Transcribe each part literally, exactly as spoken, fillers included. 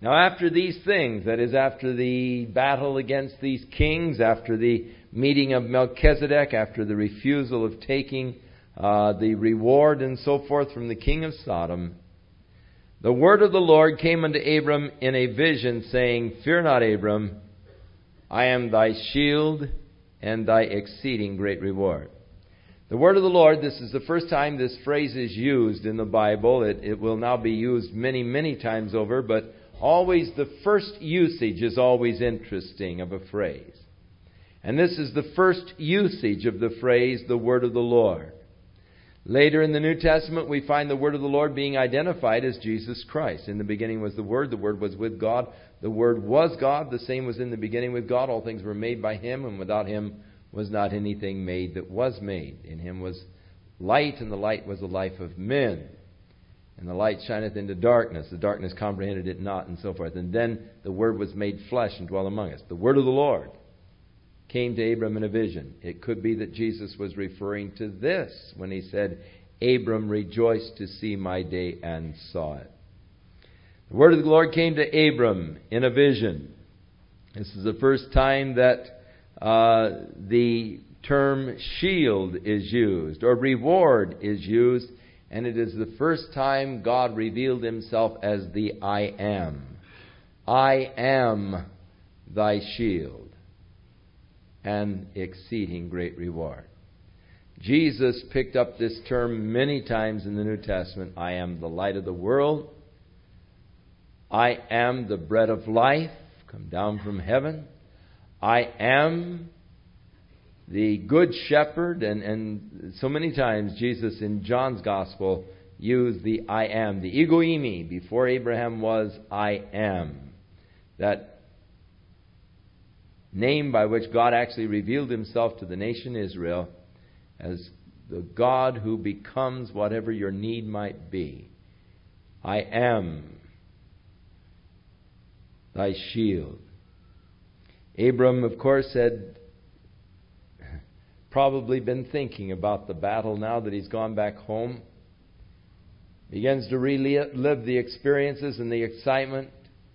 Now after these things, that is after the battle against these kings, after the meeting of Melchizedek, after the refusal of taking uh, the reward and so forth from the king of Sodom, the word of the Lord came unto Abram in a vision, saying, Fear not, Abram, I am thy shield and thy exceeding great reward. The word of the Lord, this is the first time this phrase is used in the Bible. It, it will now be used many, many times over, but always the first usage is always interesting of a phrase. And this is the first usage of the phrase, the word of the Lord. Later in the New Testament, we find the word of the Lord being identified as Jesus Christ. In the beginning was the Word. The Word was with God. The Word was God. The same was in the beginning with God. All things were made by Him, and without Him was not anything made that was made. In Him was light, and the light was the life of men. And the light shineth into darkness. The darkness comprehended it not, and so forth. And then the Word was made flesh and dwelt among us. The Word of the Lord came to Abram in a vision. It could be that Jesus was referring to this when He said, Abram rejoiced to see my day and saw it. The word of the Lord came to Abram in a vision. This is the first time that uh, the term shield is used, or reward is used, and it is the first time God revealed Himself as the I am. I am thy shield and exceeding great reward. Jesus picked up this term many times in the New Testament. I am the light of the world. I am the bread of life, come down from heaven. I am the good shepherd. And, and so many times Jesus in John's Gospel used the I am, the ego eimi. Before Abraham was, I am. That name by which God actually revealed Himself to the nation Israel as the God who becomes whatever your need might be. I am thy shield. Abram, of course, had probably been thinking about the battle now that he's gone back home. Begins to relive the experiences and the excitement.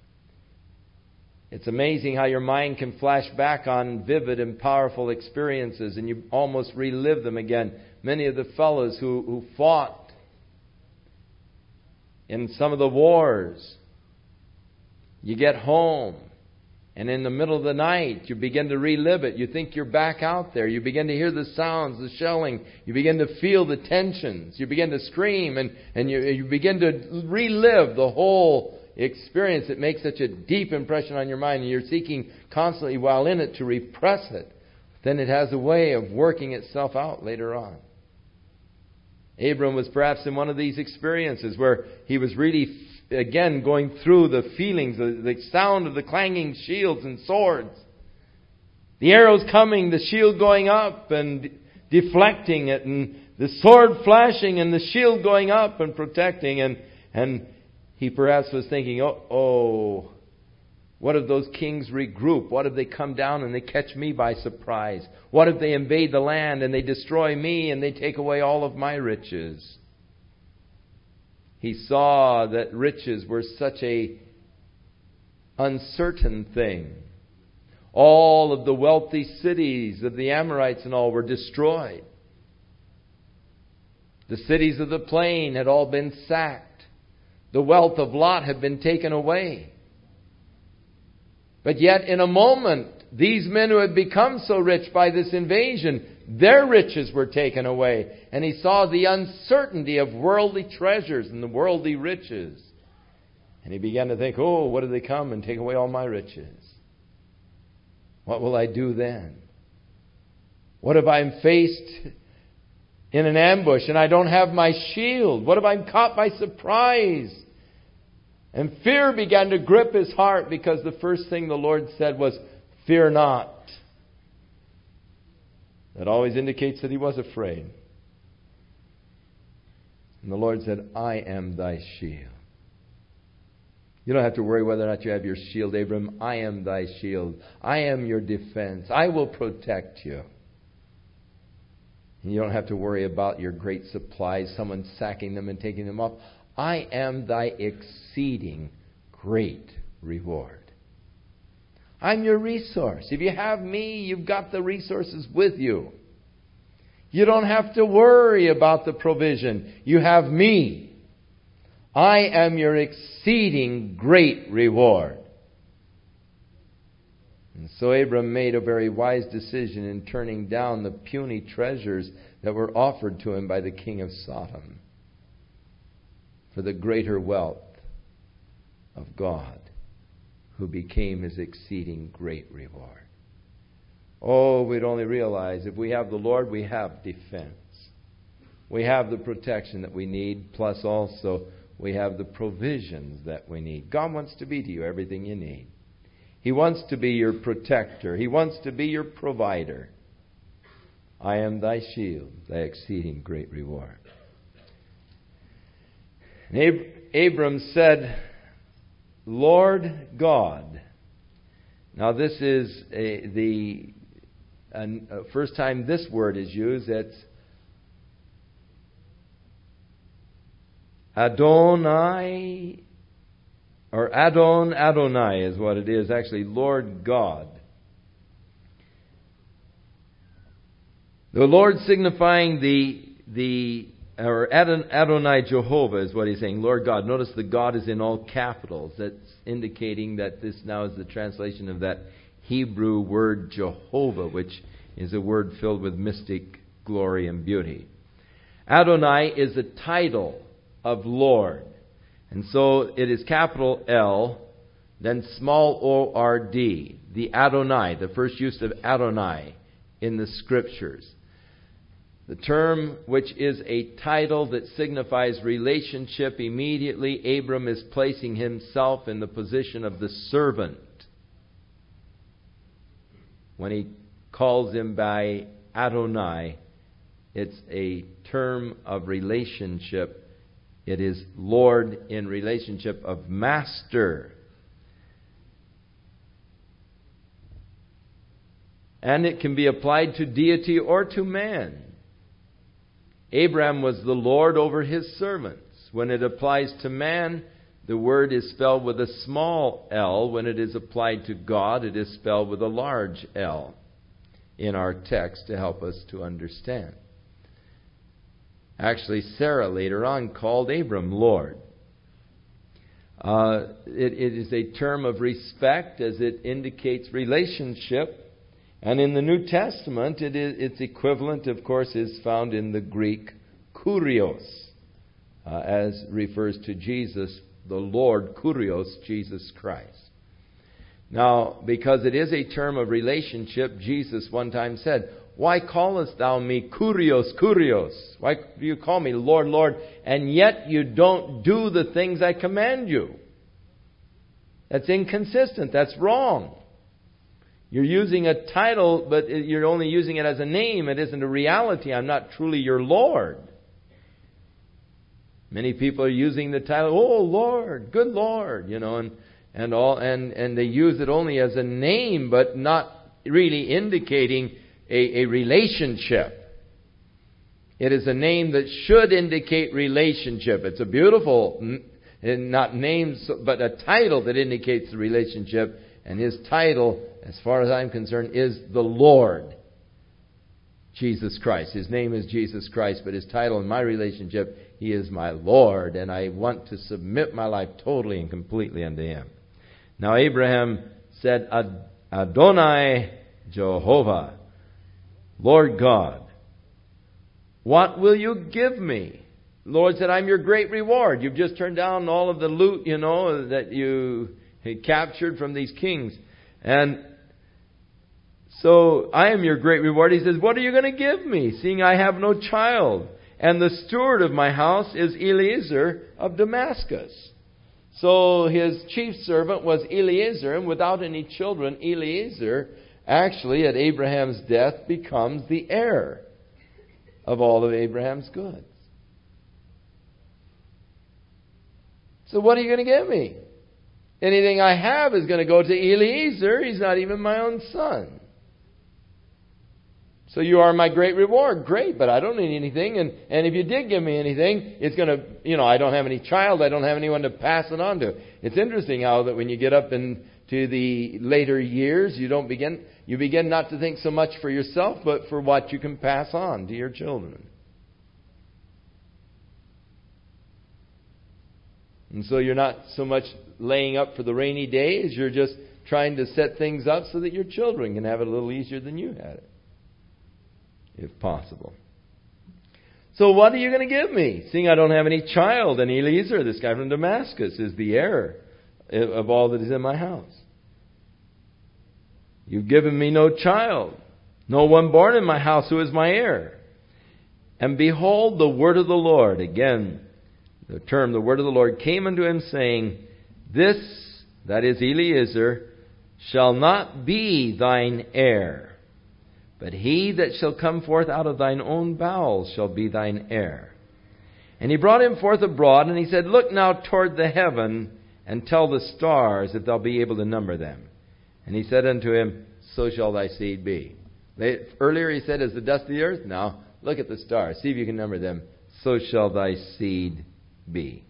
It's amazing how your mind can flash back on vivid and powerful experiences and you almost relive them again. Many of the fellows who, who fought in some of the wars, you get home and in the middle of the night you begin to relive it. You think you're back out there. You begin to hear the sounds, the shelling. You begin to feel the tensions. You begin to scream and, and you, you begin to relive the whole experience. It makes such a deep impression on your mind, and you're seeking constantly while in it to repress it. Then it has a way of working itself out later on. Abram was perhaps in one of these experiences where he was really, again, going through the feelings, the, the sound of the clanging shields and swords. The arrows coming, the shield going up and deflecting it, and the sword flashing and the shield going up and protecting, and and he perhaps was thinking, oh, oh, what if those kings regroup? What if they come down and they catch me by surprise? What if they invade the land and they destroy me and they take away all of my riches? He saw that riches were such a uncertain thing. All of the wealthy cities of the Amorites and all were destroyed. The cities of the plain had all been sacked. The wealth of Lot had been taken away. But yet in a moment, these men who had become so rich by this invasion, their riches were taken away. And he saw the uncertainty of worldly treasures and the worldly riches. And he began to think, oh, what if they come and take away all my riches? What will I do then? What if I'm faced in an ambush and I don't have my shield? What if I'm caught by surprise? And fear began to grip his heart, because the first thing the Lord said was, fear not. That always indicates that he was afraid. And the Lord said, I am thy shield. You don't have to worry whether or not you have your shield, Abram. I am thy shield. I am your defense. I will protect you. And you don't have to worry about your great supplies, someone sacking them and taking them off. I am thy exceeding great reward. I'm your resource. If you have me, you've got the resources with you. You don't have to worry about the provision. You have me. I am your exceeding great reward. And so Abram made a very wise decision in turning down the puny treasures that were offered to him by the king of Sodom for the greater wealth of God, who became his exceeding great reward. Oh, we'd only realize if we have the Lord, we have defense. We have the protection that we need, plus also we have the provisions that we need. God wants to be to you everything you need. He wants to be your protector. He wants to be your provider. I am thy shield, thy exceeding great reward. And Ab- Abram said, Lord God. Now this is a, the uh, first time this word is used. It's Adonai, or Adon Adonai is what it is. Actually, Lord God. The Lord signifying the the or Adonai Jehovah is what he's saying. Lord God. Notice the God is in all capitals. That's indicating that this now is the translation of that Hebrew word Jehovah, which is a word filled with mystic glory and beauty. Adonai is a title of Lord. And so it is capital L, then small O R D. The Adonai, the first use of Adonai in the Scriptures. The term, which is a title that signifies relationship, immediately Abram is placing himself in the position of the servant. When he calls him by Adonai, it's a term of relationship. It is Lord in relationship of master. And it can be applied to deity or to man. Abraham was the Lord over his servants. When it applies to man, the word is spelled with a small l. When it is applied to God, it is spelled with a large L in our text to help us to understand. Actually, Sarah later on called Abram Lord. Uh, it, it is a term of respect as it indicates relationship. And in the New Testament, it is, its equivalent, of course, is found in the Greek kurios, uh, as refers to Jesus, the Lord, kurios, Jesus Christ. Now, because it is a term of relationship, Jesus one time said, "Why callest thou me kurios, kurios? Why do you call me Lord, Lord, and yet you don't do the things I command you?" That's inconsistent. That's wrong. You're using a title, but you're only using it as a name. It isn't a reality. I'm not truly your Lord. Many people are using the title, "Oh Lord, good Lord," you know, and and all, and and they use it only as a name, but not really indicating a, a relationship. It is a name that should indicate relationship. It's a beautiful, not names, but a title that indicates the relationship. And his title, as far as I'm concerned, is the Lord Jesus Christ. His name is Jesus Christ, but his title in my relationship, he is my Lord, and I want to submit my life totally and completely unto him. Now Abraham said, Adonai Jehovah, Lord God, what will you give me? The Lord said, I'm your great reward. You've just turned down all of the loot, you know, that you He captured from these kings. And so I am your great reward. He says, what are you going to give me, seeing I have no child? And the steward of my house is Eliezer of Damascus. So his chief servant was Eliezer, and without any children, Eliezer actually at Abraham's death becomes the heir of all of Abraham's goods. So what are you going to give me? Anything I have is going to go to Eliezer. He's not even my own son. So you are my great reward. Great, but I don't need anything. And, and if you did give me anything, it's going to, you know, I don't have any child. I don't have anyone to pass it on to. It's interesting how that when you get up into the later years, you don't begin, you begin not to think so much for yourself, but for what you can pass on to your children. And so you're not so much laying up for the rainy days. You're just trying to set things up so that your children can have it a little easier than you had it, if possible. So what are you going to give me? Seeing I don't have any child, and Eliezer, this guy from Damascus, is the heir of all that is in my house. You've given me no child, no one born in my house who is my heir. And behold, the word of the Lord, again, the term, the word of the Lord, came unto him, saying, This, that is Eliezer, shall not be thine heir, but he that shall come forth out of thine own bowels shall be thine heir. And he brought him forth abroad, and he said, Look now toward the heaven, and tell the stars, if thou be able to number them. And he said unto him, So shall thy seed be. They, earlier he said, As the dust of the earth. Now look at the stars, see if you can number them. So shall thy seed be.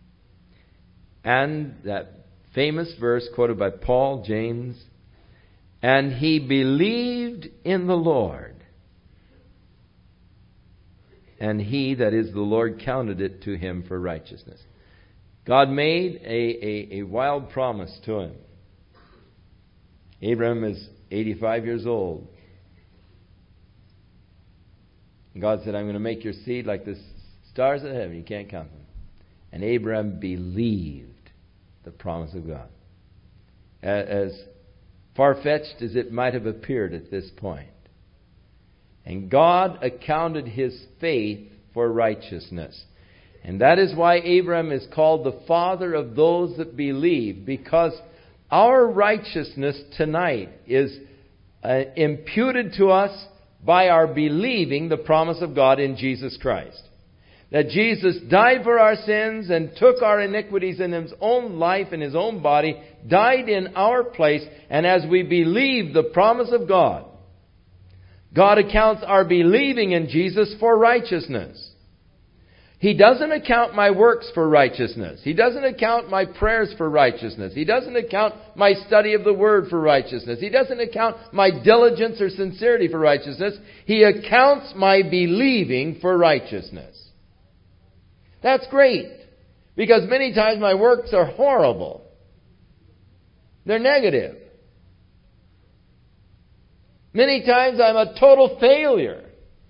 And that famous verse quoted by Paul, James, and he believed in the Lord, and he, that is the Lord, counted it to him for righteousness. God made a, a, a wild promise to him. Abraham is eighty-five years old. And God said, I'm going to make your seed like the stars of heaven. You can't count them. And Abraham believed the promise of God. As far-fetched as it might have appeared at this point. And God accounted his faith for righteousness. And that is why Abraham is called the father of those that believe. Because our righteousness tonight is uh, imputed to us by our believing the promise of God in Jesus Christ. That Jesus died for our sins and took our iniquities in His own life, in His own body, died in our place, and as we believe the promise of God, God accounts our believing in Jesus for righteousness. He doesn't account my works for righteousness. He doesn't account my prayers for righteousness. He doesn't account my study of the Word for righteousness. He doesn't account my diligence or sincerity for righteousness. He accounts my believing for righteousness. That's great, because many times my works are horrible. They're negative. Many times I'm a total failure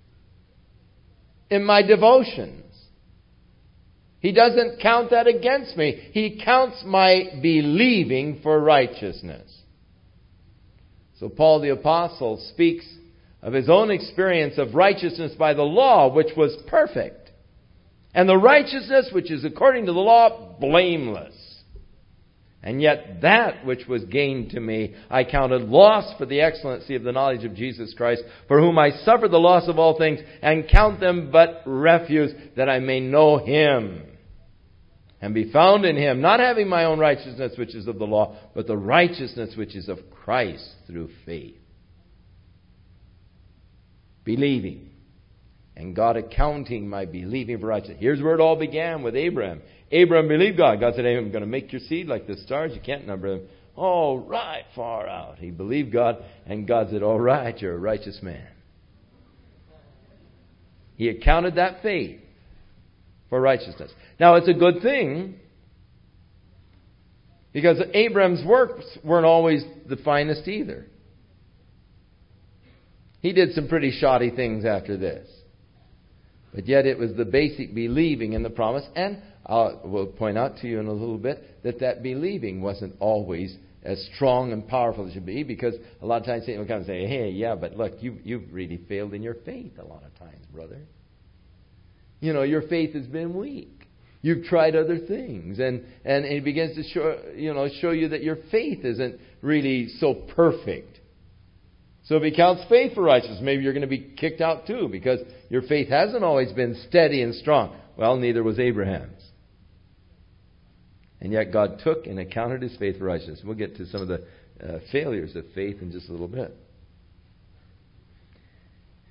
in my devotions. He doesn't count that against me. He counts my believing for righteousness. So Paul the Apostle speaks of his own experience of righteousness by the law, which was perfect. And the righteousness which is according to the law, blameless. And yet that which was gained to me, I counted loss for the excellency of the knowledge of Jesus Christ, for whom I suffer the loss of all things, and count them but refuse, that I may know Him, and be found in Him, not having my own righteousness which is of the law, but the righteousness which is of Christ through faith. Believing. And God accounting my believing for righteousness. Here's where it all began with Abraham. Abraham believed God. God said, I'm going to make your seed like the stars. You can't number them. All right, far out. He believed God, and God said, all right, you're a righteous man. He accounted that faith for righteousness. Now, it's a good thing, because Abraham's works weren't always the finest either. He did some pretty shoddy things after this. But yet it was the basic believing in the promise. And I will point out to you in a little bit that that believing wasn't always as strong and powerful as it should be. Because a lot of times Satan will come and say, hey, yeah, but look, you, you've really failed in your faith a lot of times, brother. You know, your faith has been weak. You've tried other things. And, and it begins to show, you know, show you that your faith isn't really so perfect. So if he counts faith for righteousness, maybe you're going to be kicked out too, because your faith hasn't always been steady and strong. Well, neither was Abraham's. And yet God took and accounted his faith for righteousness. We'll get to some of the uh, failures of faith in just a little bit.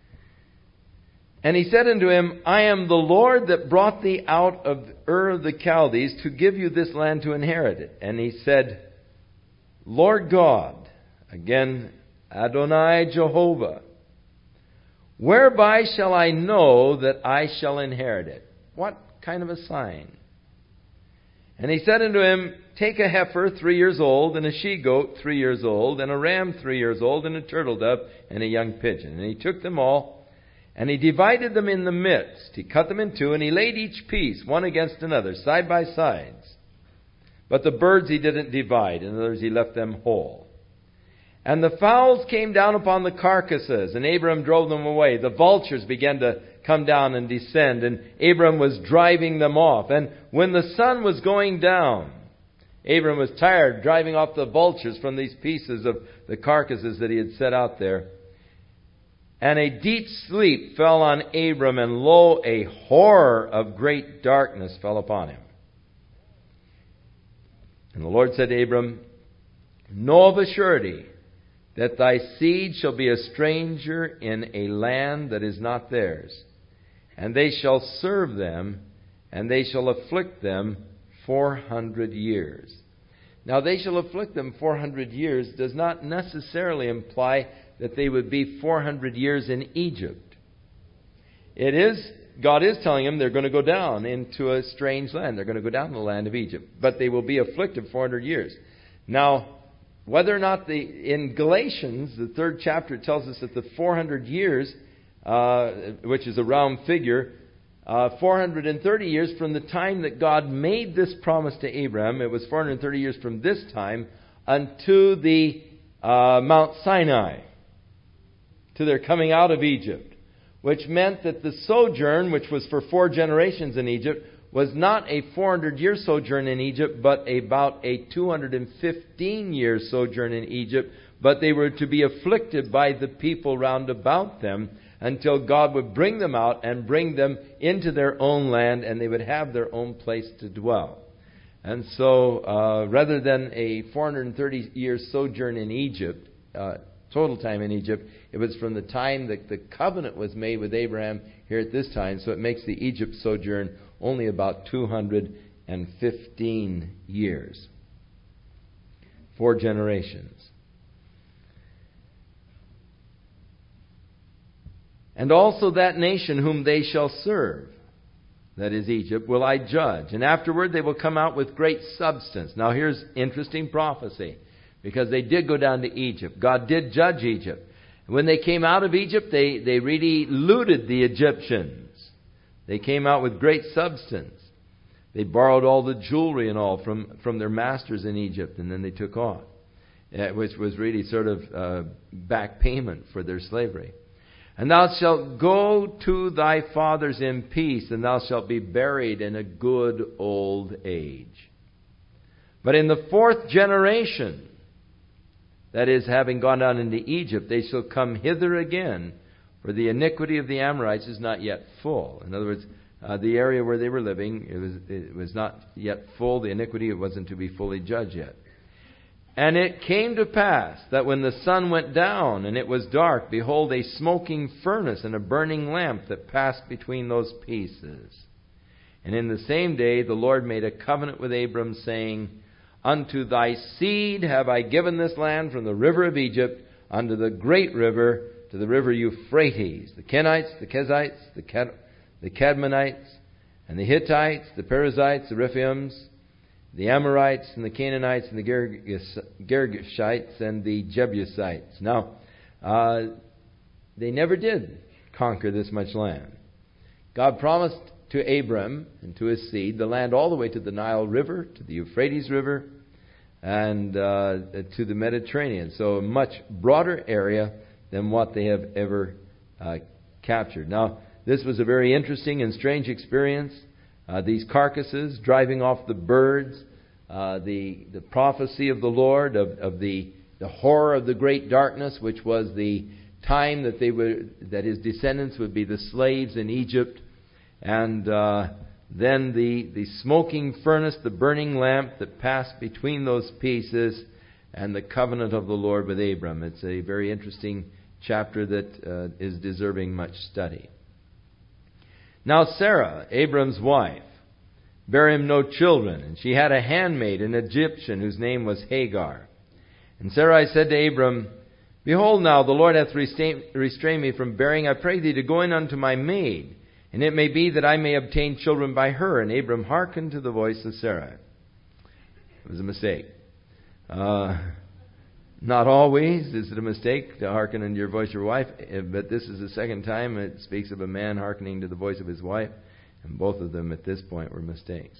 And he said unto him, I am the Lord that brought thee out of Ur of the Chaldees to give you this land to inherit it. And he said, Lord God, again, Adonai Jehovah, whereby shall I know that I shall inherit it? What kind of a sign? And he said unto him, Take a heifer three years old, and a she-goat three years old, and a ram three years old, and a turtle-dove, and a young pigeon. And he took them all, and he divided them in the midst. He cut them in two, and he laid each piece, one against another, side by sides. But the birds he didn't divide. In other words, he left them whole. And the fowls came down upon the carcasses, and Abram drove them away. The vultures began to come down and descend, and Abram was driving them off. And when the sun was going down, Abram was tired driving off the vultures from these pieces of the carcasses that he had set out there. And a deep sleep fell on Abram, and lo, a horror of great darkness fell upon him. And the Lord said to Abram, Know of a surety that thy seed shall be a stranger in a land that is not theirs, and they shall serve them, and they shall afflict them four hundred years. Now, they shall afflict them four hundred years does not necessarily imply that they would be four hundred years in Egypt. It is, God is telling them they're going to go down into a strange land. They're going to go down to the land of Egypt. But they will be afflicted four hundred years. Now, whether or not the, in Galatians, the third chapter, tells us that the four hundred years, uh, which is a round figure, uh, four hundred thirty years from the time that God made this promise to Abraham, it was four hundred thirty years from this time unto the uh, Mount Sinai, to their coming out of Egypt, which meant that the sojourn, which was for four generations in Egypt, was not a four hundred year sojourn in Egypt, but about a two hundred fifteen year sojourn in Egypt. But they were to be afflicted by the people round about them until God would bring them out and bring them into their own land, and they would have their own place to dwell. And so, uh, rather than a four hundred thirty year sojourn in Egypt, uh, total time in Egypt, it was from the time that the covenant was made with Abraham here at this time. So it makes the Egypt sojourn only about two hundred fifteen years. Four generations. And also that nation whom they shall serve, that is Egypt, will I judge. And afterward they will come out with great substance. Now here's interesting prophecy, because they did go down to Egypt. God did judge Egypt. When they came out of Egypt, they, they really looted the Egyptians. They came out with great substance. They borrowed all the jewelry and all from, from their masters in Egypt, and then they took off, which was really sort of uh, back payment for their slavery. And thou shalt go to thy fathers in peace, and thou shalt be buried in a good old age. But in the fourth generation, that is, having gone down into Egypt, they shall come hither again, for the iniquity of the Amorites is not yet full. In other words, uh, the area where they were living, it was, it was not yet full. The iniquity, it wasn't to be fully judged yet. And it came to pass that when the sun went down and it was dark, behold, a smoking furnace and a burning lamp that passed between those pieces. And in the same day the Lord made a covenant with Abram, saying, Unto thy seed have I given this land from the river of Egypt unto the great river, to the river Euphrates. The Kenites, the Kezites, the, Cad- the Cadmonites, and the Hittites, the Perizzites, the Rephaims, the Amorites, and the Canaanites, and the Girgash- Girgashites, and the Jebusites. Now, uh, they never did conquer this much land. God promised to Abram and to his seed the land all the way to the Nile River, to the Euphrates River, and uh, to the Mediterranean. So a much broader area than what they have ever uh, captured. Now, this was a very interesting and strange experience. Uh, these carcasses driving off the birds, uh, the the prophecy of the Lord of, of the the horror of the great darkness, which was the time that they would that his descendants would be the slaves in Egypt. And uh, then the, the smoking furnace, the burning lamp that passed between those pieces, and the covenant of the Lord with Abram. It's a very interesting chapter that uh, is deserving much study. Now Sarah, Abram's wife, bare him no children, and she had a handmaid, an Egyptian, whose name was Hagar. And Sarai said to Abram, Behold now, the Lord hath restrained, restrained me from bearing. I pray thee to go in unto my maid, and it may be that I may obtain children by her. And Abram hearkened to the voice of Sarai. It was a mistake. Uh, not always is it a mistake to hearken unto your voice of your wife, but this is the second time it speaks of a man hearkening to the voice of his wife, and both of them at this point were mistakes.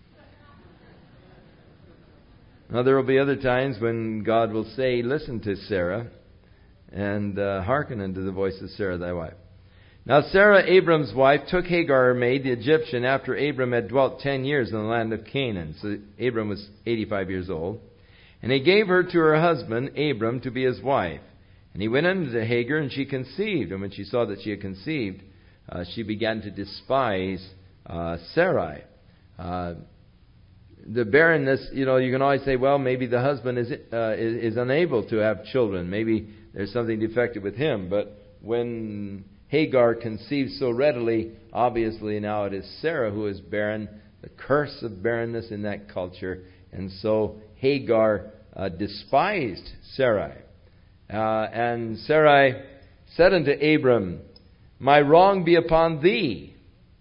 Now there will be other times when God will say, Listen to Sarah, and uh, hearken unto the voice of Sarah thy wife. Now Sarah, Abram's wife, took Hagar, her maid, the Egyptian, after Abram had dwelt ten years in the land of Canaan. So Abram was eighty-five years old. And he gave her to her husband, Abram, to be his wife. And he went unto Hagar, and she conceived. And when she saw that she had conceived, uh, she began to despise uh, Sarai. Uh, the barrenness, you know, you can always say, well, maybe the husband is, uh, is, is unable to have children. Maybe there's something defective with him. But when Hagar conceives so readily, obviously now it is Sarah who is barren, the curse of barrenness in that culture. And so Hagar uh, despised Sarai. Uh, and Sarai said unto Abram, My wrong be upon thee.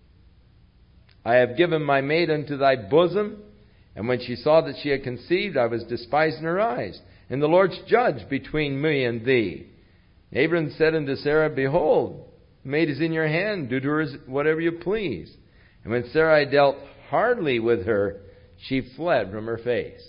I have given my maid unto thy bosom. And when she saw that she had conceived, I was despised in her eyes. And the Lord's judge between me and thee. Abram said unto Sarah, Behold, the maid is in your hand. Do to her whatever you please. And when Sarai dealt hardly with her, she fled from her face.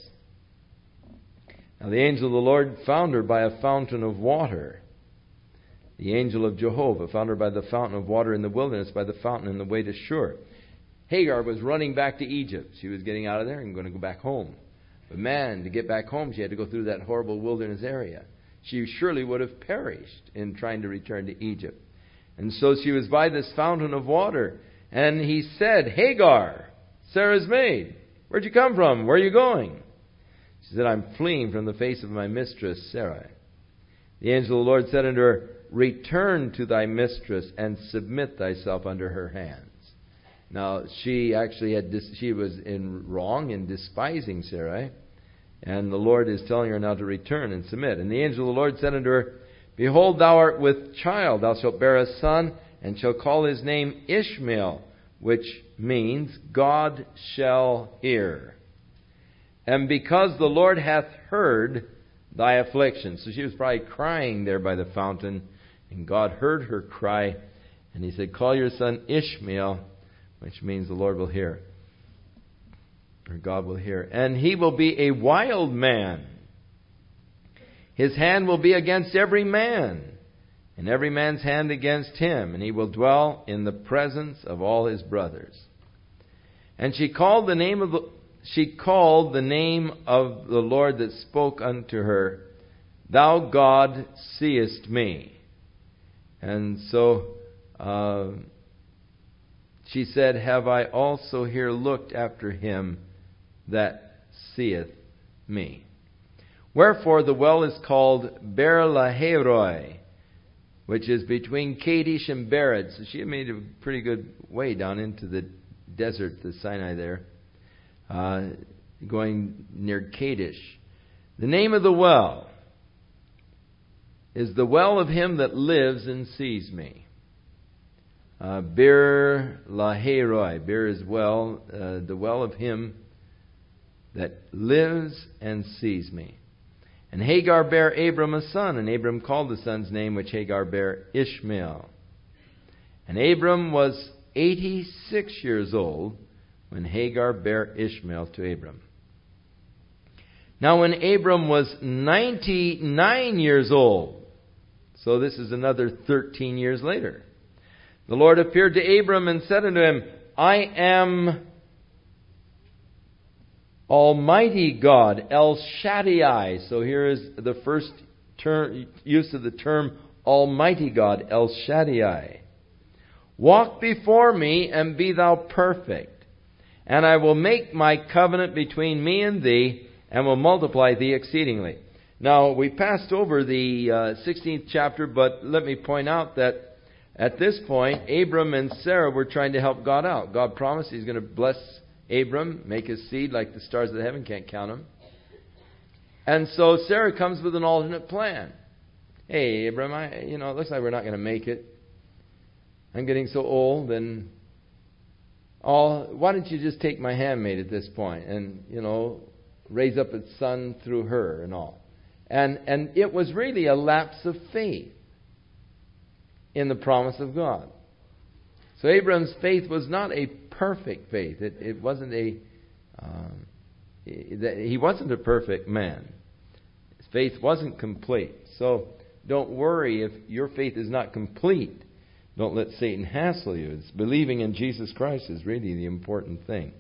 Now the angel of the Lord found her by a fountain of water. The angel of Jehovah found her by the fountain of water in the wilderness, by the fountain in the way to Shur. Hagar was running back to Egypt. She was getting out of there and going to go back home. But man, to get back home, she had to go through that horrible wilderness area. She surely would have perished in trying to return to Egypt. And so she was by this fountain of water. And he said, Hagar, Sarah's maid, where'd you come from? Where are you going? She said, I'm fleeing from the face of my mistress, Sarai. The angel of the Lord said unto her, Return to thy mistress and submit thyself under her hands. Now, she actually had, dis- she was in wrong in despising Sarai. And the Lord is telling her now to return and submit. And the angel of the Lord said unto her, Behold, thou art with child. Thou shalt bear a son, and shall call his name Ishmael, which means God shall hear. And because the Lord hath heard thy affliction. So she was probably crying there by the fountain, and God heard her cry, and he said, Call your son Ishmael, which means the Lord will hear. Or God will hear. And he will be a wild man. His hand will be against every man, and every man's hand against him, and he will dwell in the presence of all his brothers. And she called the name of the, she called the name of the Lord that spoke unto her, Thou God seest me. And so uh, she said, Have I also here looked after him that seeth me? Wherefore the well is called Beer-lahai-roi, which is between Kadesh and Bered. So she had made a pretty good way down into the desert, the Sinai there, uh, going near Kadesh. The name of the well is the well of him that lives and sees me. Uh, Beer-lahai-roi. Beer is well, uh, the well of him that lives and sees me. And Hagar bare Abram a son, and Abram called the son's name which Hagar bare Ishmael. And Abram was eighty-six years old when Hagar bare Ishmael to Abram. Now when Abram was ninety-nine years old, so this is another thirteen years later, the Lord appeared to Abram and said unto him, I am Almighty God, El Shaddai. So here is the first term, use of the term Almighty God, El Shaddai. Walk before me and be thou perfect. And I will make my covenant between me and thee, and will multiply thee exceedingly. Now, we passed over the uh, sixteenth chapter, but let me point out that at this point, Abram and Sarah were trying to help God out. God promised He's going to bless Abram, make his seed like the stars of the heaven, can't count them. And so Sarah comes with an alternate plan. Hey, Abram, I, you know, it looks like we're not going to make it. I'm getting so old, and all. Why don't you just take my handmaid at this point and, you know, raise up its son through her and all. And and it was really a lapse of faith in the promise of God. So Abraham's faith was not a perfect faith. It, it wasn't a. Um, he wasn't a perfect man. His faith wasn't complete. So don't worry if your faith is not complete. Don't let Satan hassle you. It's believing in Jesus Christ is really the important thing.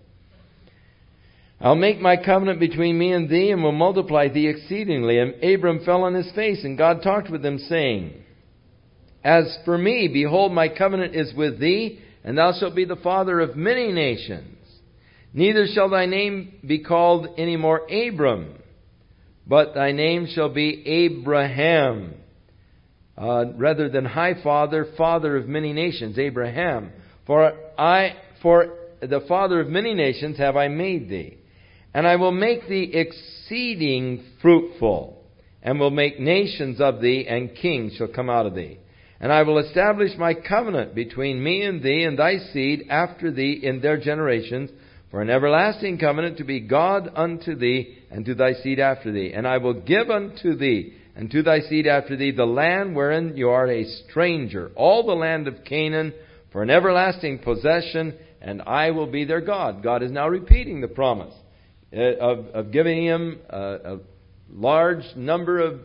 I'll make my covenant between me and thee, and will multiply thee exceedingly. And Abram fell on his face, and God talked with him, saying, As for me, behold, my covenant is with thee, and thou shalt be the father of many nations. Neither shall thy name be called any more Abram, but thy name shall be Abraham. Uh, rather than high father, father of many nations, Abraham. For I, for the father of many nations have I made thee. And I will make thee exceeding fruitful, and will make nations of thee, and kings shall come out of thee. And I will establish my covenant between me and thee and thy seed after thee in their generations, for an everlasting covenant to be God unto thee and to thy seed after thee. And I will give unto thee and to thy seed after thee the land wherein you are a stranger, all the land of Canaan, for an everlasting possession, and I will be their God. God is now repeating the promise of, of giving him a, a large number of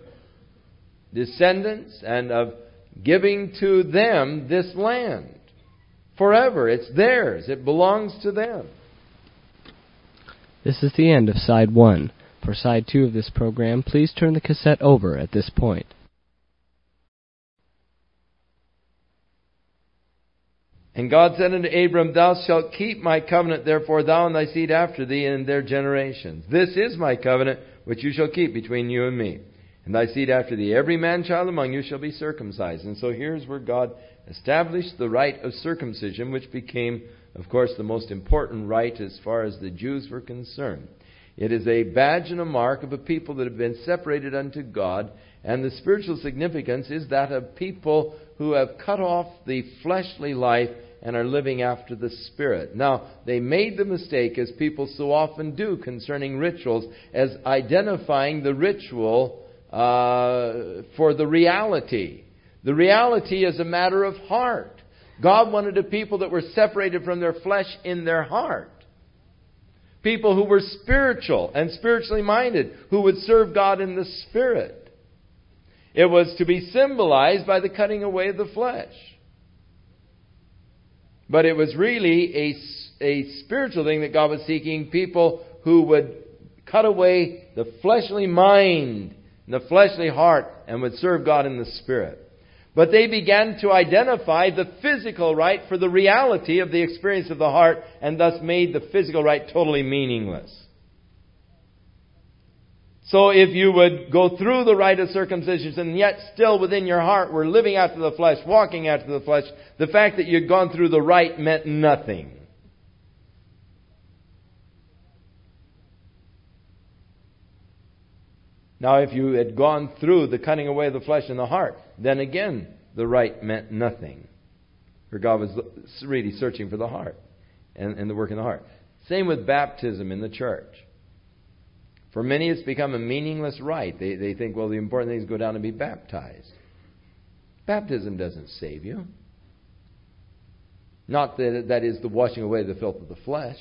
descendants and of giving to them this land forever. It's theirs. It belongs to them. This is the end of side one. For side two of this program, please turn the cassette over at this point. And God said unto Abram, Thou shalt keep my covenant, therefore thou and thy seed after thee in their generations. This is my covenant, which you shall keep between you and me, and thy seed after thee. Every man child among you shall be circumcised. And so here's where God established the rite of circumcision, which became, of course, the most important rite as far as the Jews were concerned. It is a badge and a mark of a people that have been separated unto God, and the spiritual significance is that of people who have cut off the fleshly life and are living after the Spirit. Now, they made the mistake, as people so often do concerning rituals, as identifying the ritual uh, for the reality. The reality is a matter of heart. God wanted a people that were separated from their flesh in their heart. People who were spiritual and spiritually minded, who would serve God in the Spirit. It was to be symbolized by the cutting away of the flesh. But it was really a, a spiritual thing that God was seeking, people who would cut away the fleshly mind and the fleshly heart and would serve God in the Spirit. But they began to identify the physical rite for the reality of the experience of the heart, and thus made the physical rite totally meaningless. So if you would go through the rite of circumcision and yet still within your heart were living after the flesh, walking after the flesh, the fact that you'd gone through the rite meant nothing. Now, if you had gone through the cutting away of the flesh and the heart, then again, the rite meant nothing. For God was really searching for the heart and, and the work in the heart. Same with baptism in the church. For many, it's become a meaningless rite. They, they think, well, the important thing is go down and be baptized. Baptism doesn't save you. Not that that is the washing away of the filth of the flesh.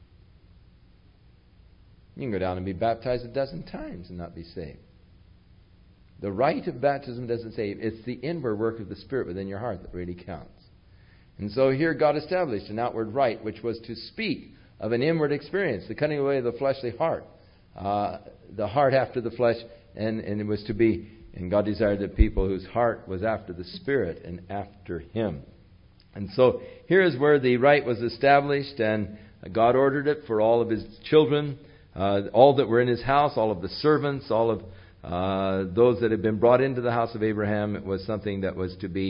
You can go down and be baptized a dozen times and not be saved. The rite of baptism doesn't save. It's the inward work of the Spirit within your heart that really counts. And so here God established an outward rite, which was to speak of an inward experience, the cutting away of the fleshly heart, uh, the heart after the flesh, and, and it was to be, and God desired that people whose heart was after the Spirit and after Him. And so here is where the rite was established, and God ordered it for all of His children, uh, all that were in His house, all of the servants, all of uh, those that had been brought into the house of Abraham. It was something that was to be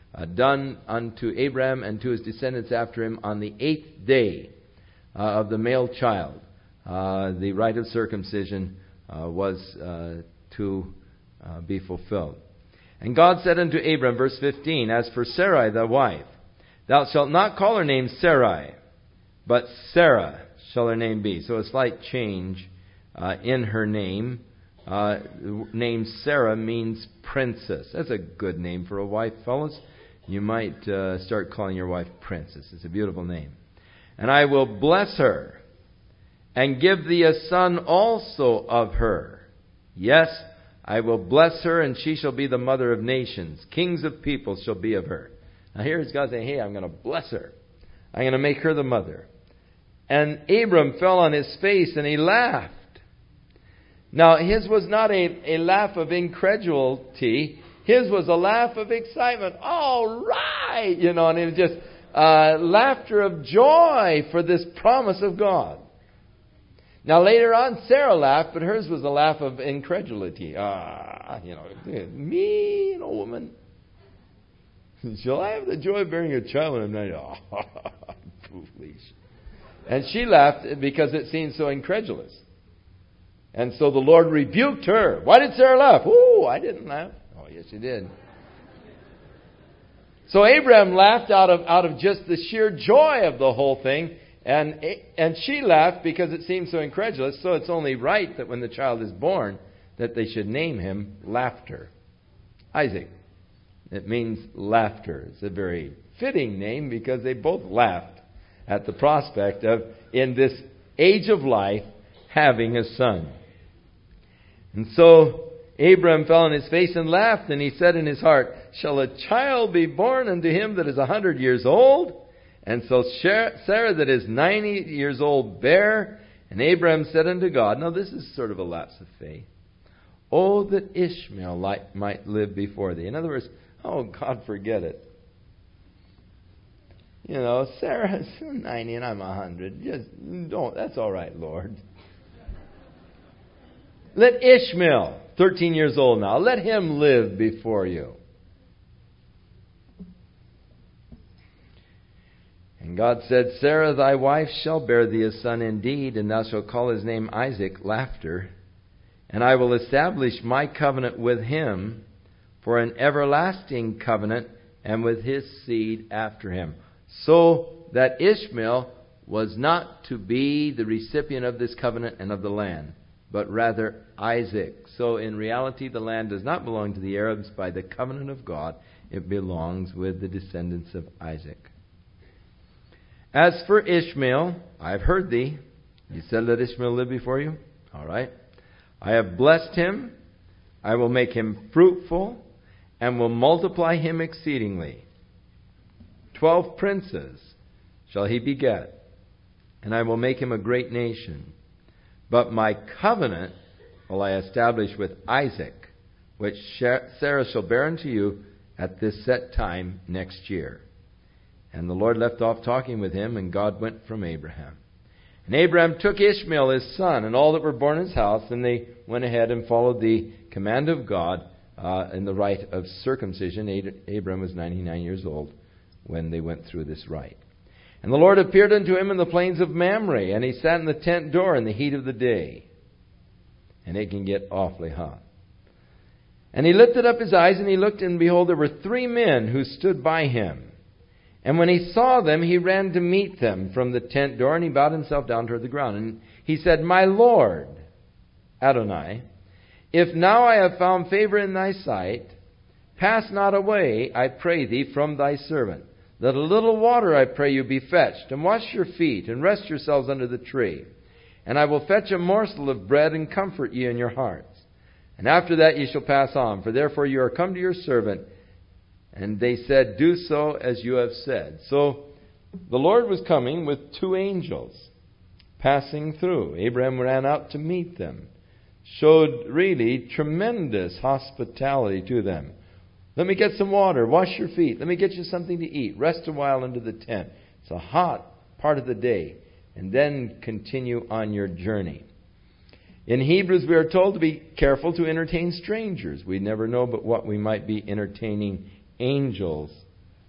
uh, done unto Abraham and to his descendants after him on the eighth day uh, of the male child. Uh, the rite of circumcision uh, was uh, to uh, be fulfilled. And God said unto Abram, verse fifteen, As for Sarai thy wife, thou shalt not call her name Sarai, but Sarah shall her name be. So a slight change uh, in her name. Uh, the name Sarah means princess. That's a good name for a wife, fellas. You might uh, start calling your wife princess. It's a beautiful name. And I will bless her, and give thee a son also of her. Yes, I will bless her, and she shall be the mother of nations. Kings of peoples shall be of her. Now here's God saying, hey, I'm going to bless her. I'm going to make her the mother. And Abram fell on his face, and he laughed. Now, his was not a, a laugh of incredulity. His was a laugh of excitement. All right! You know, and it was just uh, laughter of joy for this promise of God. Now, later on, Sarah laughed, but hers was a laugh of incredulity. Ah, you know, me, an old woman. Shall I have the joy of bearing a child when I'm not? Oh, foolish. And she laughed because it seemed so incredulous. And so the Lord rebuked her. Why did Sarah laugh? Oh, I didn't laugh. Oh, yes, you did. So Abraham laughed out of out of just the sheer joy of the whole thing. And and she laughed because it seemed so incredulous. So it's only right that when the child is born, that they should name him Laughter. Isaac. It means laughter. It's a very fitting name because they both laughed at the prospect of, in this age of life, having a son. And so Abram fell on his face and laughed, and he said in his heart, Shall a child be born unto him that is a hundred years old? And so Sarah that is ninety years old bare. And Abram said unto God, now this is sort of a lapse of faith, Oh, that Ishmael might live before thee. In other words, oh, God, forget it. You know, Sarah's ninety and I'm a hundred. Just don't. That's all right, Lord. Let Ishmael, thirteen years old now, let him live before you. And God said, Sarah thy wife shall bear thee a son indeed, and thou shalt call his name Isaac, Laughter. And I will establish my covenant with him for an everlasting covenant, and with his seed after him. So that Ishmael was not to be the recipient of this covenant and of the land, but rather Isaac. So in reality, the land does not belong to the Arabs by the covenant of God. It belongs with the descendants of Isaac. As for Ishmael, I have heard thee. You said, let Ishmael live before you? All right. I have blessed him. I will make him fruitful, and will multiply him exceedingly. Twelve princes shall he beget, and I will make him a great nation. But my covenant will I establish with Isaac, which Sarah shall bear unto you at this set time next year. And the Lord left off talking with him, and God went from Abraham. And Abraham took Ishmael his son, and all that were born in his house, and they went ahead and followed the command of God uh, in the rite of circumcision. Abraham was ninety-nine years old when they went through this rite. And the Lord appeared unto him in the plains of Mamre, and he sat in the tent door in the heat of the day. And it can get awfully hot. And he lifted up his eyes, and he looked, and behold, there were three men who stood by him. And when he saw them, he ran to meet them from the tent door, and he bowed himself down toward the ground. And he said, My Lord, Adonai, if now I have found favor in thy sight, pass not away, I pray thee, from thy servant. Let a little water, I pray you, be fetched, and wash your feet, and rest yourselves under the tree. And I will fetch a morsel of bread, and comfort ye in your hearts. And after that ye shall pass on, for therefore you are come to your servant. And they said, Do so as you have said. So the Lord was coming with two angels passing through. Abraham ran out to meet them, showed really tremendous hospitality to them. Let me get some water. Wash your feet. Let me get you something to eat. Rest a while under the tent. It's a hot part of the day. And then continue on your journey. In Hebrews, we are told to be careful to entertain strangers. We never know but what we might be entertaining angels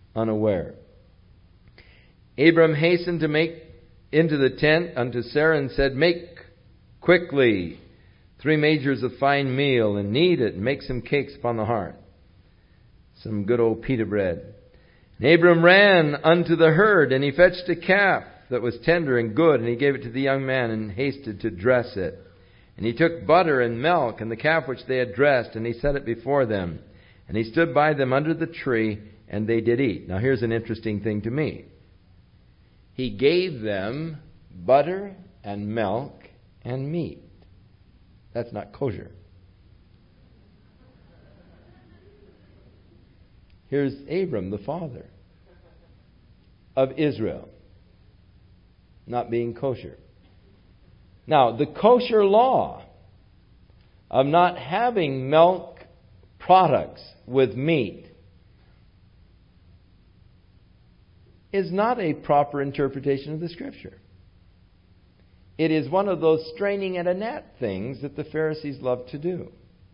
unaware. Abram hastened to make into the tent unto Sarah and said, Make quickly three measures of fine meal, and knead it, and make some cakes upon the hearth. Some good old pita bread. And Abram ran unto the herd, and he fetched a calf that was tender and good, and he gave it to the young man, and hasted to dress it. And he took butter and milk, and the calf which they had dressed, and he set it before them. And he stood by them under the tree, and they did eat. Now here's an interesting thing to me. He gave them butter and milk and meat. That's not kosher. Here's Abram, the father of Israel, not being kosher. Now, the kosher law of not having milk products with meat is not a proper interpretation of the Scripture. It is one of those straining at a gnat things that the Pharisees love to do.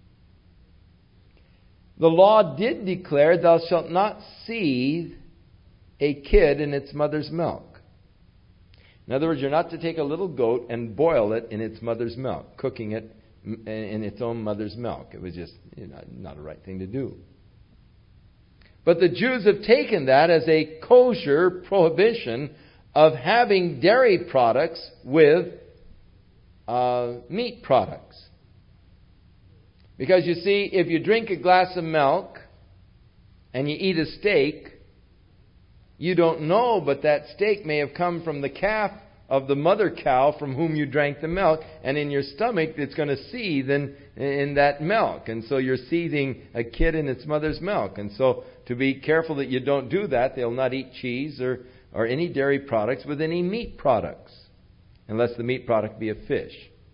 The law did declare, thou shalt not seethe a kid in its mother's milk. In other words, you're not to take a little goat and boil it in its mother's milk, cooking it in its own mother's milk. It was just you know, not a right thing to do. But the Jews have taken that as a kosher prohibition of having dairy products with uh, meat products. Because you see, if you drink a glass of milk and you eat a steak, you don't know, but that steak may have come from the calf of the mother cow from whom you drank the milk, and in your stomach it's going to seethe in, in that milk. And so you're seething a kid in its mother's milk. And so to be careful that you don't do that, they'll not eat cheese or, or any dairy products with any meat products, unless the meat product be a fish.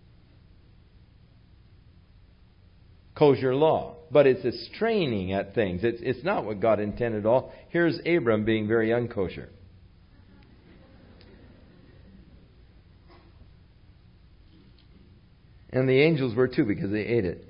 Kosher law. But it's a straining at things. It's, it's not what God intended at all. Here's Abram being very unkosher. And the angels were too, because they ate it.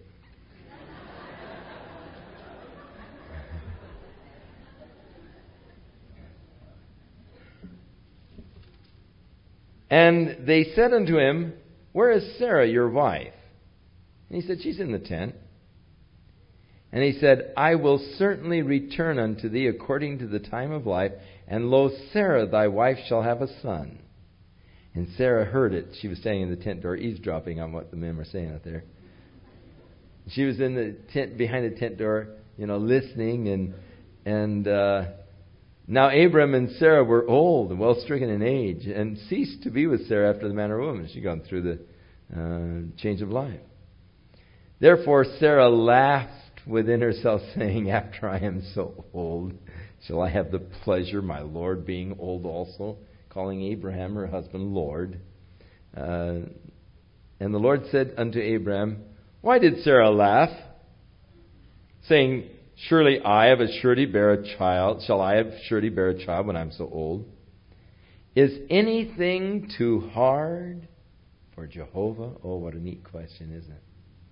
And they said unto him, Where is Sarah your wife? And he said, She's in the tent. And he said, I will certainly return unto thee according to the time of life, and lo, Sarah thy wife shall have a son. And Sarah heard it. She was standing in the tent door, eavesdropping on what the men were saying out there. She was in the tent, behind the tent door, you know, listening. And and uh, now Abram and Sarah were old and well stricken in age, and ceased to be with Sarah after the manner of a woman. She'd gone through the uh, change of life. Therefore Sarah laughed within herself, saying, After I am so old, shall I have the pleasure, my Lord, being old also? Calling Abraham, her husband, Lord. Uh, and the Lord said unto Abraham, Why did Sarah laugh? Saying, Surely I of a surety bear a child. Shall I of surety bear a child when I'm so old? Is anything too hard for Jehovah? Oh, what a neat question, isn't it?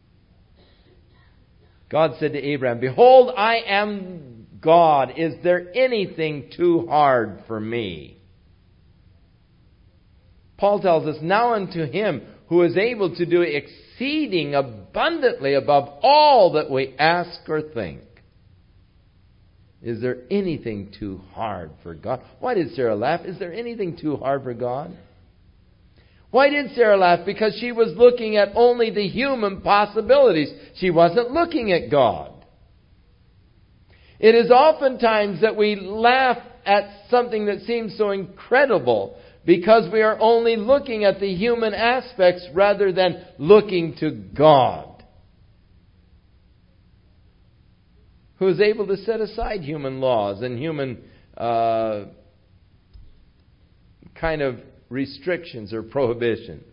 God said to Abraham, Behold, I am God. Is there anything too hard for me? Paul tells us, Now unto him who is able to do exceeding abundantly above all that we ask or think. Is there anything too hard for God? Why did Sarah laugh? Is there anything too hard for God? Why did Sarah laugh? Because she was looking at only the human possibilities. She wasn't looking at God. It is oftentimes that we laugh at something that seems so incredible because we are only looking at the human aspects rather than looking to God, who is able to set aside human laws and human uh, kind of restrictions or prohibitions.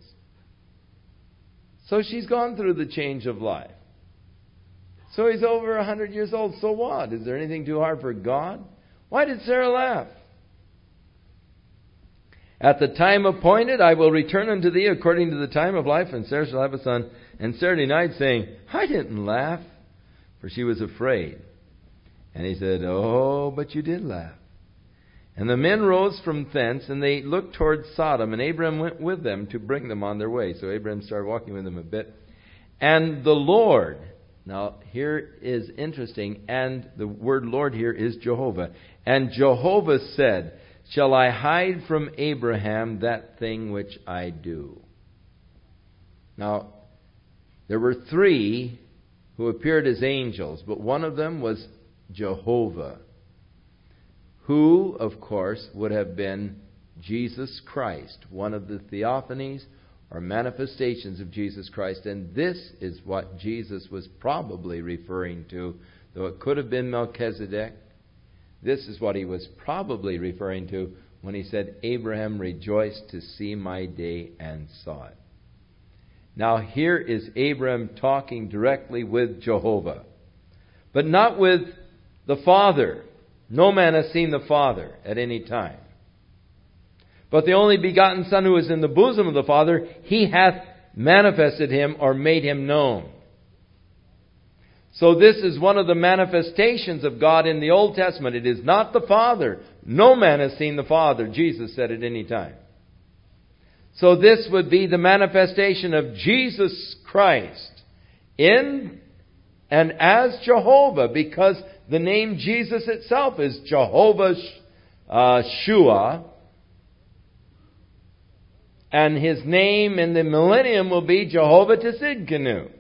So she's gone through the change of life. So he's over a hundred years old. So what? Is there anything too hard for God? Why did Sarah laugh? At the time appointed, I will return unto thee according to the time of life, and Sarah shall have a son. And Sarah denied, saying, I didn't laugh, for she was afraid. And he said, Oh, but you did laugh. And the men rose from thence, and they looked toward Sodom, and Abraham went with them to bring them on their way. So Abraham started walking with them a bit. And the Lord, now here is interesting, and the word Lord here is Jehovah. And Jehovah said, shall I hide from Abraham that thing which I do? Now, there were three who appeared as angels, but one of them was Jehovah, who, of course, would have been Jesus Christ, one of the theophanies or manifestations of Jesus Christ. And this is what Jesus was probably referring to, though it could have been Melchizedek. This is what he was probably referring to when he said, Abraham rejoiced to see my day and saw it. Now here is Abraham talking directly with Jehovah, but not with the Father. No man has seen the Father at any time. But the only begotten Son who is in the bosom of the Father, He hath manifested Him or made Him known. So this is one of the manifestations of God in the Old Testament. It is not the Father. No man has seen the Father, Jesus said at any time. So this would be the manifestation of Jesus Christ in and as Jehovah, because the name Jesus itself is Jehovah uh, Shua. And His name in the millennium will be Jehovah Tsidkenu.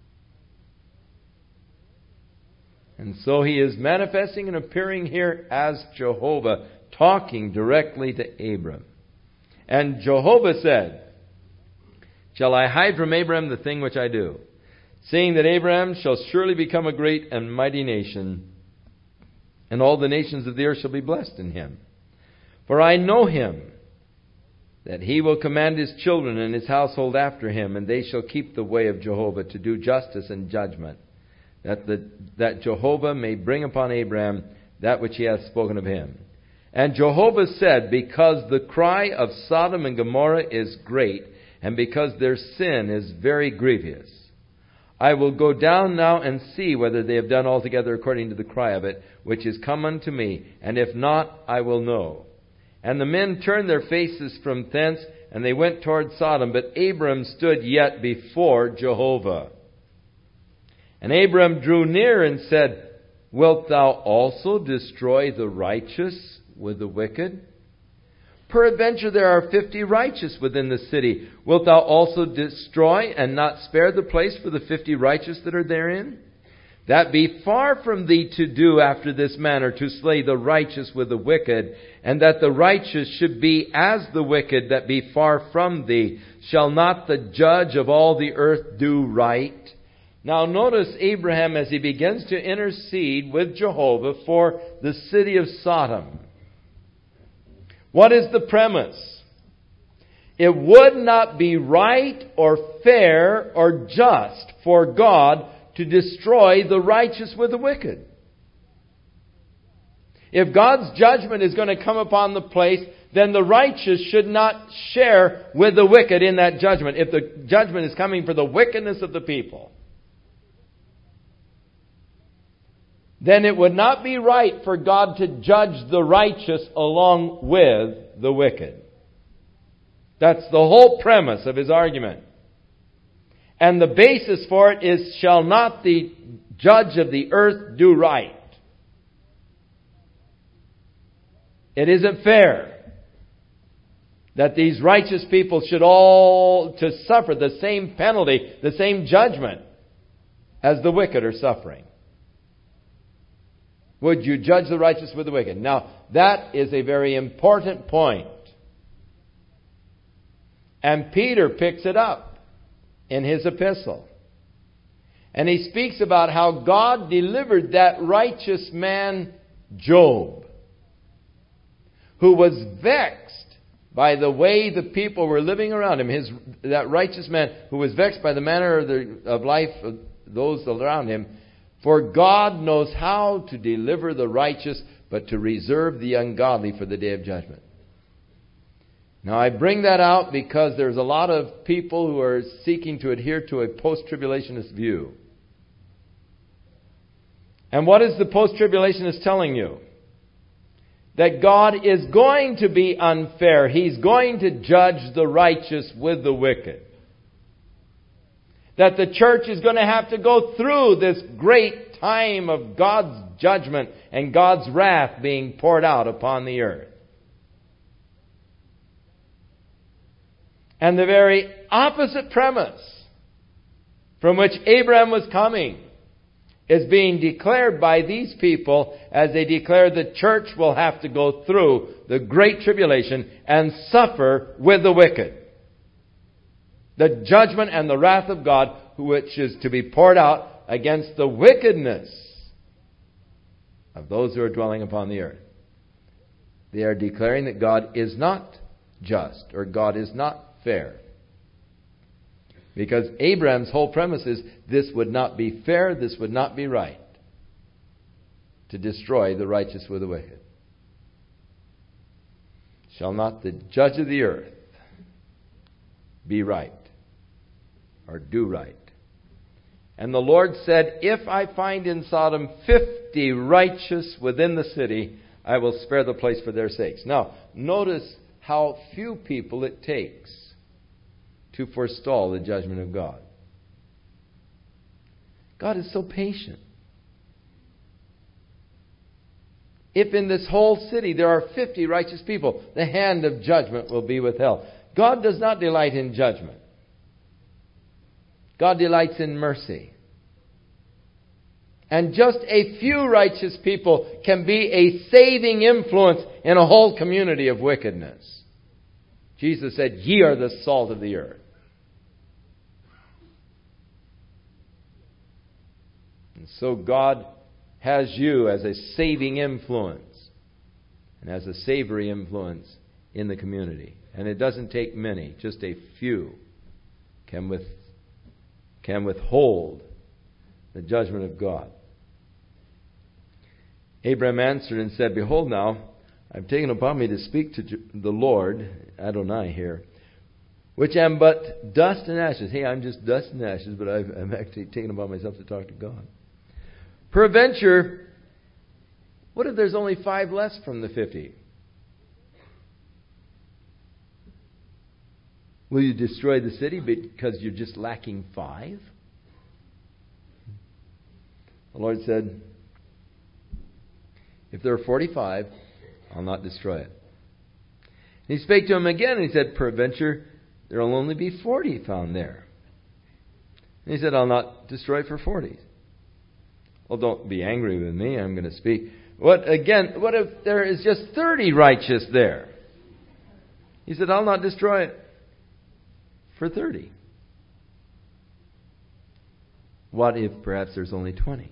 And so He is manifesting and appearing here as Jehovah, talking directly to Abram. And Jehovah said, shall I hide from Abraham the thing which I do? Seeing that Abraham shall surely become a great and mighty nation, and all the nations of the earth shall be blessed in him. For I know him, that he will command his children and his household after him, and they shall keep the way of Jehovah to do justice and judgment, that the, that Jehovah may bring upon Abraham that which he hath spoken of him. And Jehovah said, because the cry of Sodom and Gomorrah is great, and because their sin is very grievous, I will go down now and see whether they have done altogether according to the cry of it, which is come unto me, and if not, I will know. And the men turned their faces from thence, and they went toward Sodom, but Abram stood yet before Jehovah. And Abram drew near and said, wilt thou also destroy the righteous with the wicked? Peradventure there are fifty righteous within the city. Wilt thou also destroy and not spare the place for the fifty righteous that are therein? That be far from thee to do after this manner, to slay the righteous with the wicked, and that the righteous should be as the wicked that be far from thee. Shall not the judge of all the earth do right? Now notice Abraham as he begins to intercede with Jehovah for the city of Sodom. What is the premise? It would not be right or fair or just for God to destroy the righteous with the wicked. If God's judgment is going to come upon the place, then the righteous should not share with the wicked in that judgment. If the judgment is coming for the wickedness of the people, then it would not be right for God to judge the righteous along with the wicked. That's the whole premise of his argument. And the basis for it is, shall not the judge of the earth do right? It isn't fair that these righteous people should all to suffer the same penalty, the same judgment as the wicked are suffering. Would you judge the righteous with the wicked? Now, that is a very important point. And Peter picks it up in his epistle. And he speaks about how God delivered that righteous man, Job, who was vexed by the way the people were living around him. His, that righteous man who was vexed by the manner of, the, of life of those around him. For God knows how to deliver the righteous, but to reserve the ungodly for the day of judgment. Now I bring that out because there's a lot of people who are seeking to adhere to a post-tribulationist view. And what is the post-tribulationist telling you? that God is going to be unfair. He's going to judge the righteous with the wicked. That the church is going to have to go through this great time of God's judgment and God's wrath being poured out upon the earth. And the very opposite premise from which Abraham was coming is being declared by these people as they declare the church will have to go through the great tribulation and suffer with the wicked. The judgment and the wrath of God, which is to be poured out against the wickedness of those who are dwelling upon the earth. They are declaring that God is not just, or God is not fair. Because Abraham's whole premise is this would not be fair, this would not be right, to destroy the righteous with the wicked. Shall not the judge of the earth be right, or do right? And the Lord said, if I find in Sodom fifty righteous within the city, I will spare the place for their sakes. Now, notice how few people it takes to forestall the judgment of God. God is so patient. If in this whole city there are fifty righteous people, the hand of judgment will be withheld. God does not delight in judgment. God delights in mercy. And just a few righteous people can be a saving influence in a whole community of wickedness. Jesus said, ye are the salt of the earth. And so God has you as a saving influence and as a savory influence in the community. And it doesn't take many, just a few can with, can withhold the judgment of God. Abraham answered and said, behold now, I've taken upon me to speak to the Lord, Adonai here, which am but dust and ashes. Hey, I'm just dust and ashes, but I've, I'm actually taken upon myself to talk to God. Peradventure, what if there's only five less from the fifty? Will you destroy the city because you're just lacking five? The Lord said, if there are forty-five, I'll not destroy it. And he spake to him again, and he said, peradventure, there will only be forty found there. And he said, I'll not destroy it for forty. Well, don't be angry with me, I'm going to speak. What again, what if there is just thirty righteous there? He said, I'll not destroy it for thirty. What if perhaps there's only twenty?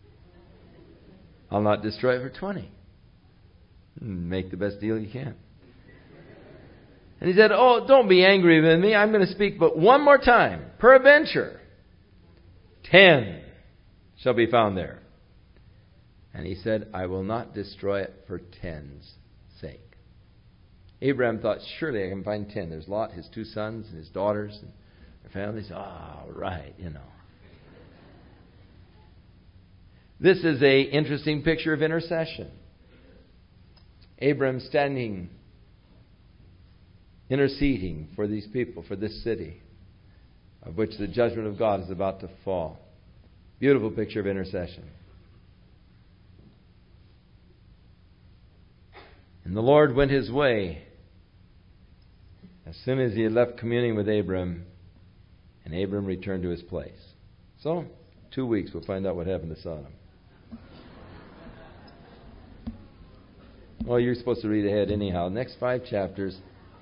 I'll not destroy it for twenty. Make the best deal you can. And he said, oh, don't be angry with me. I'm going to speak but one more time. Peradventure, ten shall be found there. And he said, I will not destroy it for ten's sake. Abraham thought, surely I can find ten. There's Lot, his two sons, and his daughters, and their families. All right, you know. This is a interesting picture of intercession. Abraham standing, interceding for these people, for this city, of which the judgment of God is about to fall. Beautiful picture of intercession. And the Lord went his way as soon as he had left communing with Abram, and Abram returned to his place. So, two weeks we'll find out what happened to Sodom. Well, you're supposed to read ahead anyhow. Next five chapters.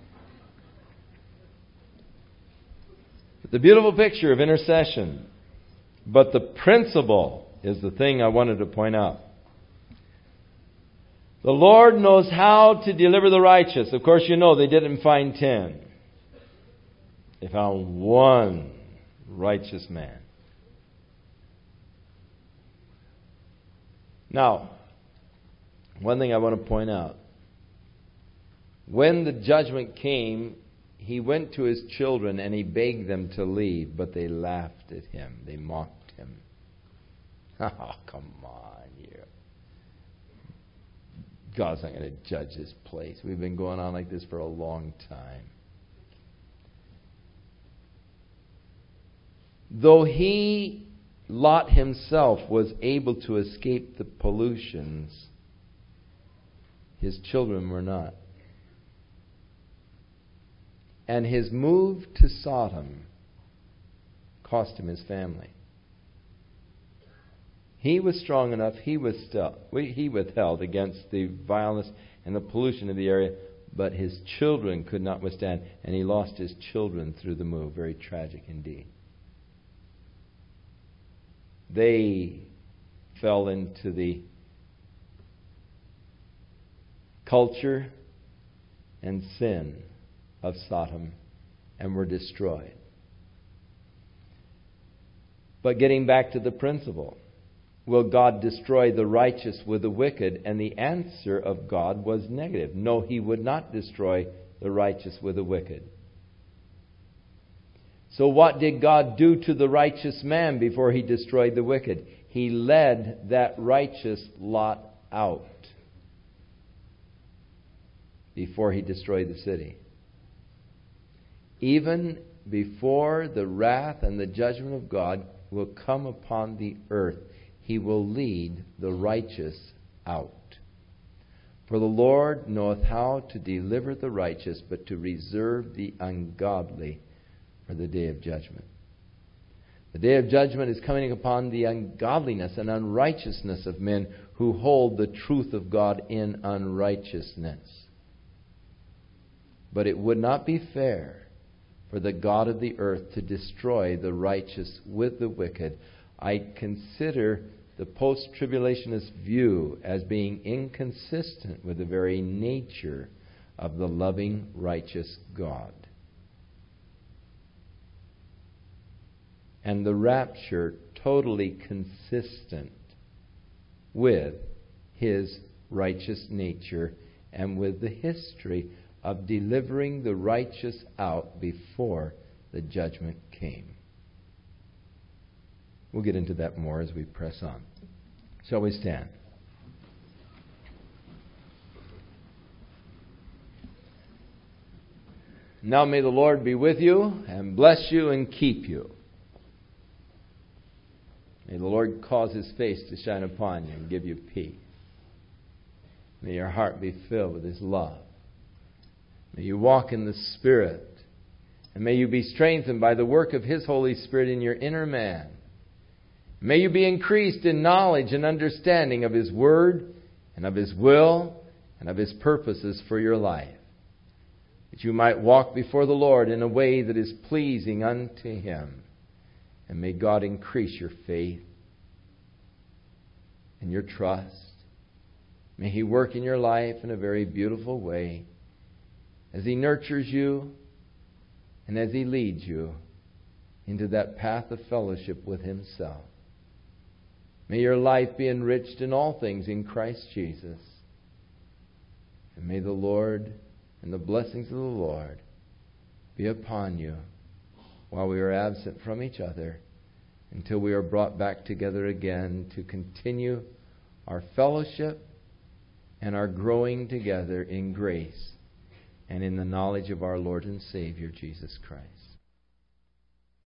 The beautiful picture of intercession. But the principle is the thing I wanted to point out. The Lord knows how to deliver the righteous. Of course, you know they didn't find ten. They found one righteous man. Now, one thing I want to point out. When the judgment came, he went to his children and he begged them to leave, but they laughed at him. They mocked him. Oh, come on, you God's not going to judge this place. We've been going on like this for a long time. Though he, Lot himself, was able to escape the pollutions, his children were not. And his move to Sodom cost him his family. He was strong enough, he was still, he withheld against the vileness and the pollution of the area, but his children could not withstand, and he lost his children through the move. Very tragic indeed. They fell into the culture and sin of Sodom and were destroyed. But getting back to the principle, will God destroy the righteous with the wicked? And the answer of God was negative. No, He would not destroy the righteous with the wicked. So what did God do to the righteous man before He destroyed the wicked? He led that righteous Lot out before He destroyed the city. Even before the wrath and the judgment of God will come upon the earth, He will lead the righteous out. For the Lord knoweth how to deliver the righteous, but to reserve the ungodly for the day of judgment. The day of judgment is coming upon the ungodliness and unrighteousness of men who hold the truth of God in unrighteousness. But it would not be fair for the God of the earth to destroy the righteous with the wicked. I consider the post-tribulationist view as being inconsistent with the very nature of the loving, righteous God. And the rapture totally consistent with His righteous nature and with the history of delivering the righteous out before the judgment came. We'll get into that more as we press on. Shall we stand? Now may the Lord be with you and bless you and keep you. May the Lord cause His face to shine upon you and give you peace. May your heart be filled with His love. May you walk in the Spirit. And may you be strengthened by the work of His Holy Spirit in your inner man. May you be increased in knowledge and understanding of His Word and of His will and of His purposes for your life. That you might walk before the Lord in a way that is pleasing unto Him. And may God increase your faith and your trust. May He work in your life in a very beautiful way as He nurtures you and as He leads you into that path of fellowship with Himself. May your life be enriched in all things in Christ Jesus. And may the Lord and the blessings of the Lord be upon you while we are absent from each other until we are brought back together again to continue our fellowship and our growing together in grace and in the knowledge of our Lord and Savior, Jesus Christ.